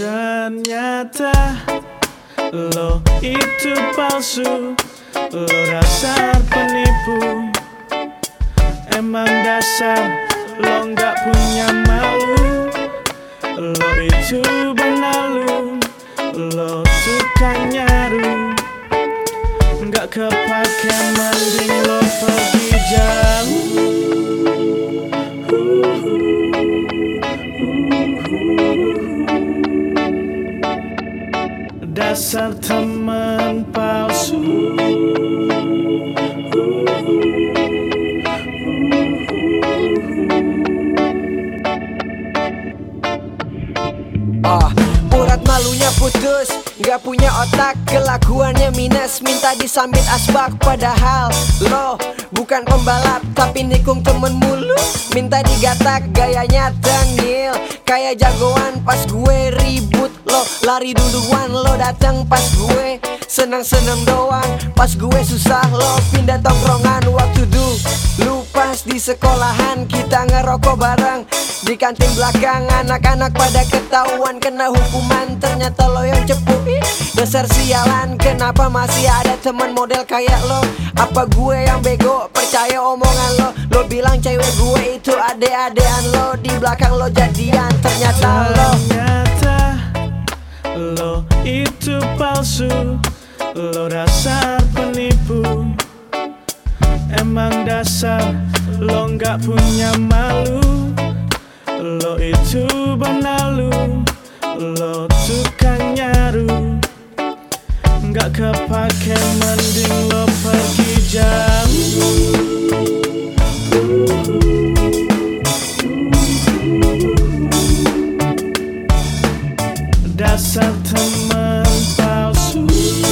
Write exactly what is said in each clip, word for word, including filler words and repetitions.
Ternyata lo itu palsu, lo dasar penipu. Emang dasar lo gak punya malu. Lo itu benalu, lo tukang nyaru. Gak kepake mending lo pergi jauh. Dasar teman palsu. Oh, urat malunya putus, gak punya otak, kelakuannya minus, minta disambit asbak. Padahal lo bukan pembalap, tapi nikung temen mulu, minta digatak, gayanya tengil kayak jagoan. Pas gue ribut lo lari duluan, lo dateng pas gue senang-senang doang. Pas gue susah lo pindah tongkrongan. Waktu dulu lu pas di sekolahan, kita ngerokok bareng di kantin belakang. Anak-anak pada ketahuan kena hukuman, ternyata lo yang cepu. Dasar sialan, kenapa masih ada teman model kayak lo? Apa gue yang bego percaya omongan lo? Lo bilang cewek gue itu ade-adean lo, di belakang lo jadian. Ternyata lo Ternyata lo itu palsu, lo dasar penipu. Emang dasar lo gak punya malu. Lo itu benalu, lo tukang nyaru. Gak kepake mending lo pergi jauh. Dasar teman palsu.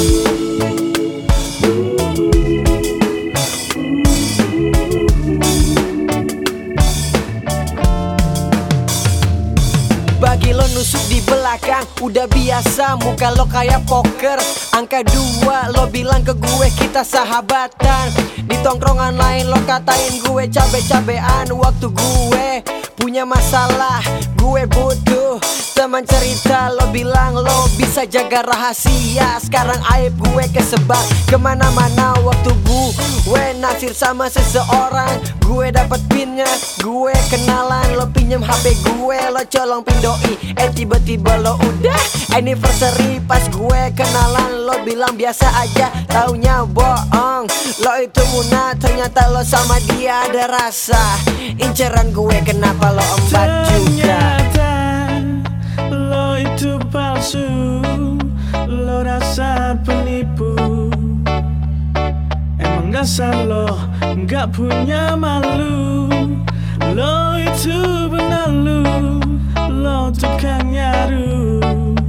bagi lo nusuk di belakang udah biasa, muka lo kayak poker angka dua. Lo bilang ke gue kita sahabatan, di tongkrongan lain lo katain gue cabe-cabean. Waktu gue punya masalah, gue butuh teman cerita. Lo bilang lo bisa jaga rahasia, sekarang aib gue kesebar kemana-mana. Waktu gue naksir sama seseorang, gue dapet pinnya, gue kenalan. Lo pinjem H P gue, lo colong pindoi, eh tiba-tiba lo udah anniversary. Pas gue kenalan lo bilang biasa aja, taunya bohong. Lo itu muna, ternyata lo sama dia ada rasa. Inceran gue kenapa lo empat juga. Ternyata lo itu palsu, lo dasar penipu. Emang dasar lo gak punya malu. Lo itu benalu, lo tukang nyaru.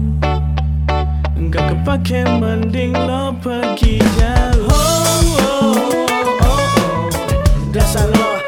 Gak kepake mending lo pergi jauh. Oh, oh, oh, oh. Dasar lo